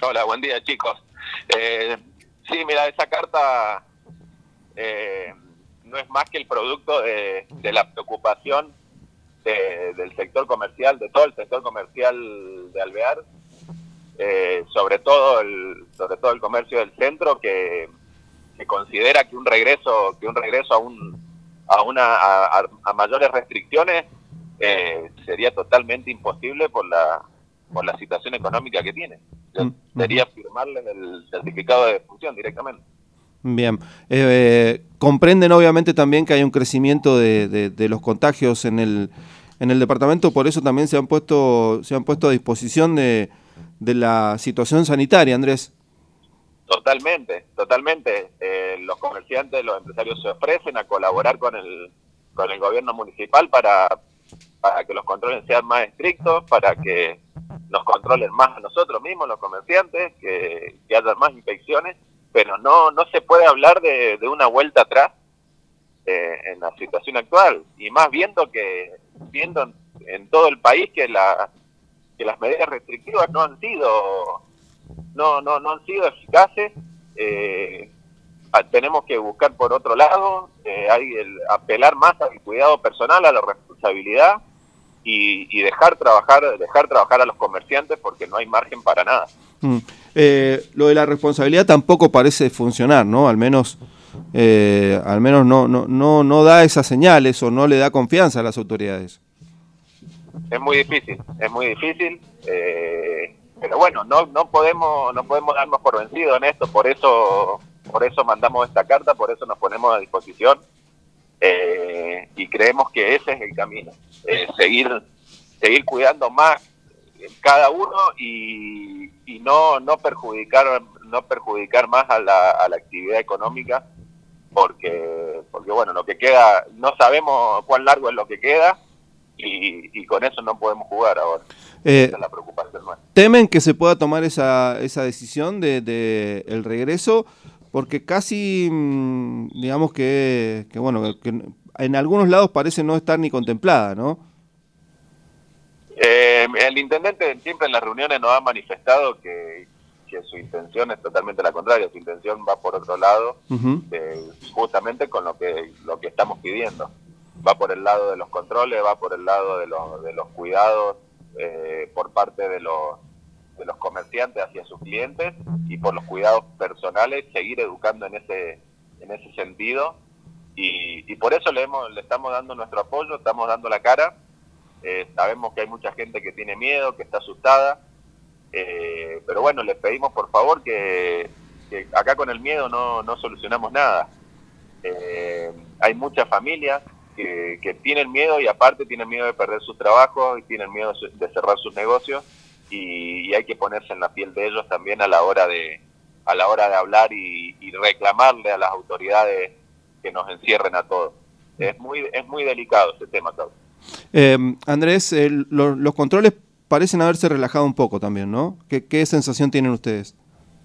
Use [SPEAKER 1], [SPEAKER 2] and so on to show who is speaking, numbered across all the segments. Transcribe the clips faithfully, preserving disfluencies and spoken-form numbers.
[SPEAKER 1] Hola, buen día, chicos. Eh, sí, mira, esa carta eh, no es más que el producto de, de la preocupación de, del sector comercial, de todo el sector comercial de Alvear, eh, sobre todo el, sobre todo el comercio del centro, que, que considera que un regreso, que un regreso a un a una a, a mayores restricciones eh, sería totalmente imposible por la por la situación económica que tiene. Yo sería firmarle el certificado de defunción directamente.
[SPEAKER 2] Bien. Eh, comprenden obviamente también que hay un crecimiento de, de, de los contagios en el en el departamento, por eso también se han puesto se han puesto a disposición de, de la situación sanitaria, Andrés.
[SPEAKER 1] Totalmente, totalmente. Eh, los comerciantes, los empresarios se ofrecen a colaborar con el con el gobierno municipal para para que los controles sean más estrictos, para que nos controlen más a nosotros mismos, los comerciantes, que, que haya más inspecciones, pero no no se puede hablar de, de una vuelta atrás eh, en la situación actual, y más viendo que viendo en, en todo el país que la que las medidas restrictivas no han sido no no no han sido eficaces. eh, tenemos que buscar por otro lado, eh, hay el apelar más al cuidado personal, a la responsabilidad, y, y dejar trabajar dejar trabajar a los comerciantes, porque no hay margen para nada.
[SPEAKER 2] Mm. Eh, lo de la responsabilidad tampoco parece funcionar, ¿no? Al menos eh, al menos no no no no da esas señales o no le da confianza a las autoridades.
[SPEAKER 1] Es muy difícil, es muy difícil, eh, pero bueno, no no podemos no podemos darnos por vencidos en esto, por eso por eso mandamos esta carta, por eso nos ponemos a disposición, eh, y creemos que ese es el camino, eh, seguir seguir cuidando más cada uno y, y no no perjudicar no perjudicar más a la, a la actividad económica, porque porque bueno, lo que queda, no sabemos cuán largo es lo que queda, y, y con eso no podemos jugar ahora.
[SPEAKER 2] Eh,
[SPEAKER 1] Esa es la preocupación nuestra.
[SPEAKER 2] ¿Temen que se pueda tomar esa esa decisión de, de el regreso? Porque casi, digamos que, que bueno, que en algunos lados parece no estar ni contemplada, ¿no?
[SPEAKER 1] Eh, el intendente siempre en las reuniones nos ha manifestado que, que su intención es totalmente la contraria, su intención va por otro lado, uh-huh. de, justamente con lo que lo que estamos pidiendo. Va por el lado de los controles, va por el lado de los, de los cuidados eh, por parte de los de los comerciantes hacia sus clientes, y por los cuidados personales seguir educando en ese en ese sentido, y, y por eso le hemos le estamos dando nuestro apoyo, estamos dando la cara. Eh, sabemos que hay mucha gente que tiene miedo, que está asustada, eh, pero bueno, les pedimos por favor que, que acá con el miedo no, no solucionamos nada. Eh, hay muchas familias que, que tienen miedo, y aparte tienen miedo de perder sus trabajos y tienen miedo de cerrar sus negocios, y, y hay que ponerse en la piel de ellos también a la hora de a la hora de hablar y, y reclamarle a las autoridades que nos encierren a todos. Es muy es muy delicado ese tema, Claudio.
[SPEAKER 2] Eh, Andrés, eh, lo, los controles parecen haberse relajado un poco también, ¿no? ¿Qué, qué sensación tienen ustedes?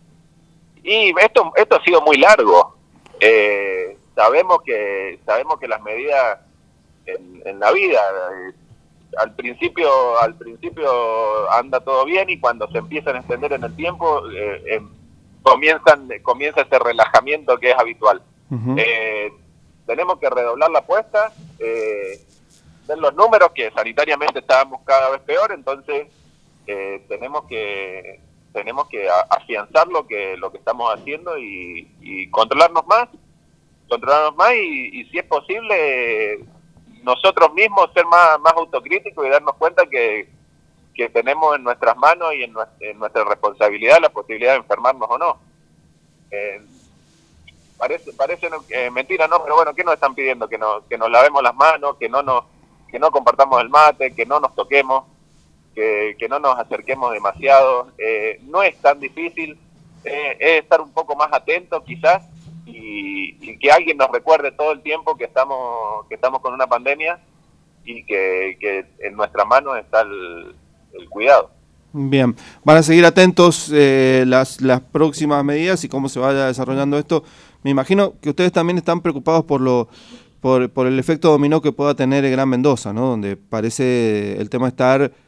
[SPEAKER 1] Y esto esto ha sido muy largo. Eh, sabemos que sabemos que las medidas en, en la vida eh, al principio al principio anda todo bien, y cuando se empiezan a extender en el tiempo eh, eh, comienzan comienza ese relajamiento que es habitual. Uh-huh. Eh, tenemos que redoblar la apuesta. Eh, los números que sanitariamente estábamos cada vez peor, entonces eh, tenemos que tenemos que afianzar lo que lo que estamos haciendo, y, y controlarnos más controlarnos más y, y si es posible nosotros mismos ser más más autocríticos y darnos cuenta que, que tenemos en nuestras manos y en nuestra, en nuestra responsabilidad la posibilidad de enfermarnos o no. Eh, parece parece eh, mentira, no, pero bueno, ¿qué nos están pidiendo? Que nos que nos lavemos las manos, que no nos que no compartamos el mate, que no nos toquemos, que, que no nos acerquemos demasiado. Eh, no es tan difícil, eh, es estar un poco más atentos quizás, y, y que alguien nos recuerde todo el tiempo que estamos que estamos con una pandemia, y que, que en nuestra mano está el, el cuidado.
[SPEAKER 2] Bien, van a seguir atentos eh, las, las próximas medidas y cómo se vaya desarrollando esto. Me imagino que ustedes también están preocupados por lo Por, por el efecto dominó que pueda tener el Gran Mendoza, ¿no? Donde parece el tema estar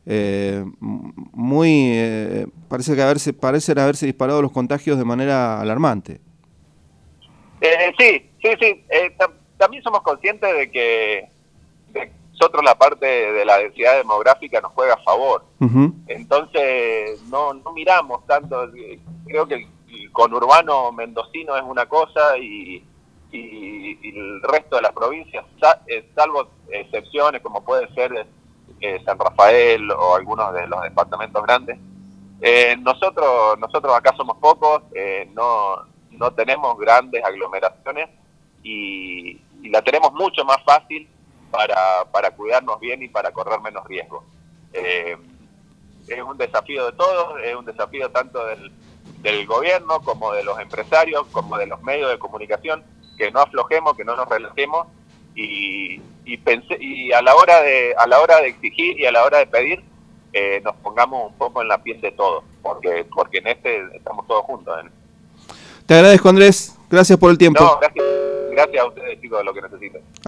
[SPEAKER 2] eh, muy eh, parece que haberse parecen haberse disparado los contagios de manera alarmante.
[SPEAKER 1] Eh, sí, sí, sí. Eh, tam también somos conscientes de que, de que nosotros la parte de la densidad demográfica nos juega a favor. Uh-huh. Entonces no, no miramos tanto. Creo que el conurbano mendocino es una cosa y, y, y el resto de las provincias, salvo excepciones como puede ser eh, San Rafael o algunos de los departamentos grandes, eh, nosotros nosotros acá somos pocos, eh, no, no tenemos grandes aglomeraciones y, y la tenemos mucho más fácil para, para cuidarnos bien y para correr menos riesgo. Eh, es un desafío de todos, es un desafío tanto del, del gobierno como de los empresarios, como de los medios de comunicación, que no aflojemos, que no nos relajemos y, y, pensé, y a la hora de a la hora de exigir y a la hora de pedir eh, nos pongamos un poco en la piel de todos, porque porque en este estamos todos juntos. ¿eh?
[SPEAKER 2] Te agradezco, Andrés. Gracias por el tiempo.
[SPEAKER 1] No, gracias, gracias a ustedes, chicos, de lo que necesiten.